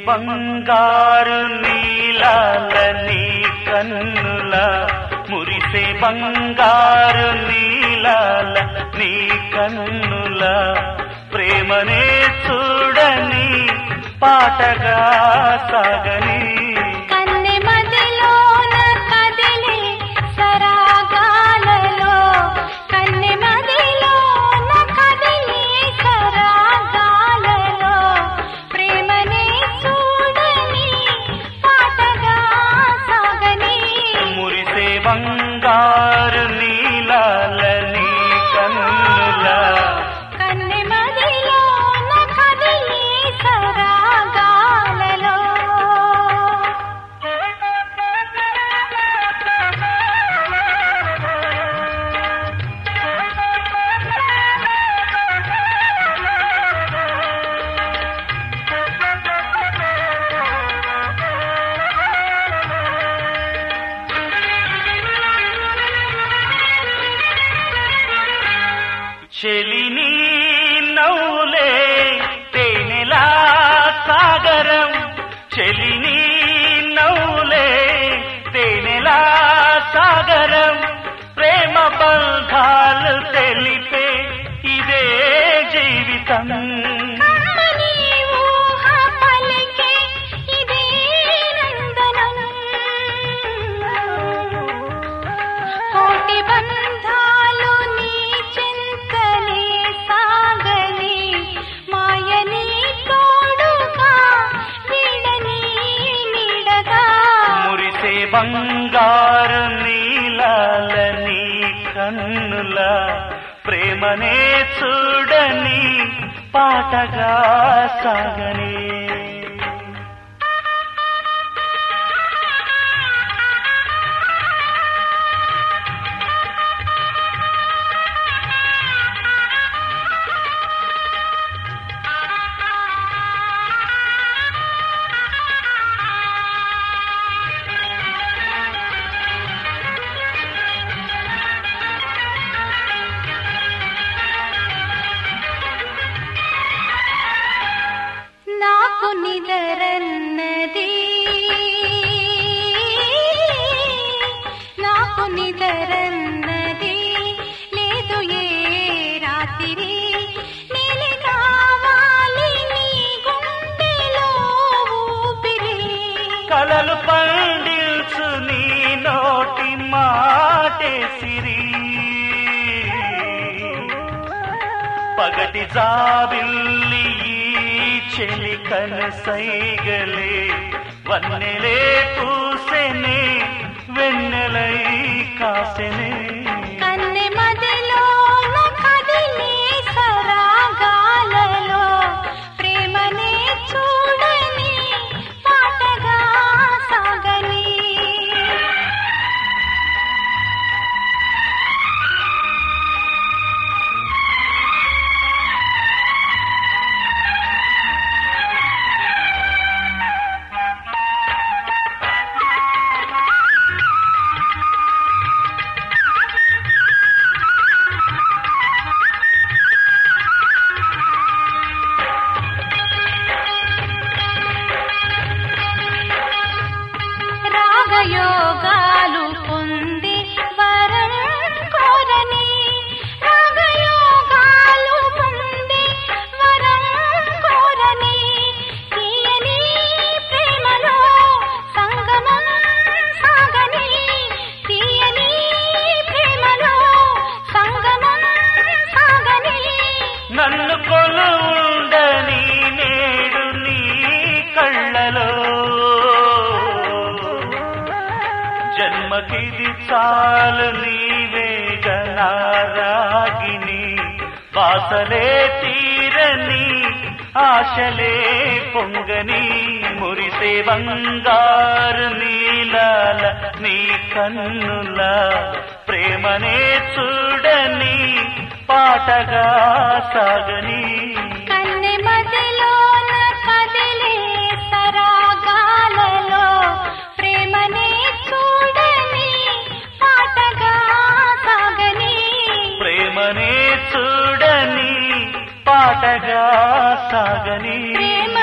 బంగారు నీలాల నీ కన్నుల మురిసే బంగారు నీలాల నీ కన్నుల ప్రేమనే చూడని పాటగా సాగని బంగారు నీలాల నీ కన్నుల కన్నె మదిలోన కదిలే సరాగాలలో చెలిని నవ్వులే తేనెలా సాగరం చెలిని నవ్వులే తేనెలా సాగరం ప్రేమ బంధాలు తెలిపే ఇదే జీవితం బంగారు నీలాల నీ కన్నుల ప్రేమనే చూడని పాటగా సాగని నిదరన్నది నాకు నిదరన్నది లేదు ఏ రాత్రి నేను కావాలి నీ గుండెలో ఊపిరి కలలు పండించు నీ నోటి మాటే సిరి పగటి జాబిల్లి చెలి కనసైగలే వన్నెలే పూసెనే వెన్నెలై కాసెనే కన్నె మదిలోన కదిలే సరాగాలలో ప్రేమనే చూడని పాటగా సాగని రాగయోగాలు పొంది వరం కోరని రాగయోగాలు పొంది వరం కోరని తీయని ప్రేమలో సంగమం సాగని తీయని ప్రేమలో సంగమం సాగని నన్ను కొలుండని నేడు నీ కళ్ళలో జన్మకిది చాలు నీవేగనారాగిని వాసలే తీరని ఆశలే పొంగని మురిసే బంగారు నీలాల నీ కన్నుల ప్రేమనే చూడని పాటగా సాగని కన్నె మదిలోన కదిలే సరాగాలలో ప్రేమనే చూడని పాటగా సాగని ప్రేమనే చూడని పాటగా సాగని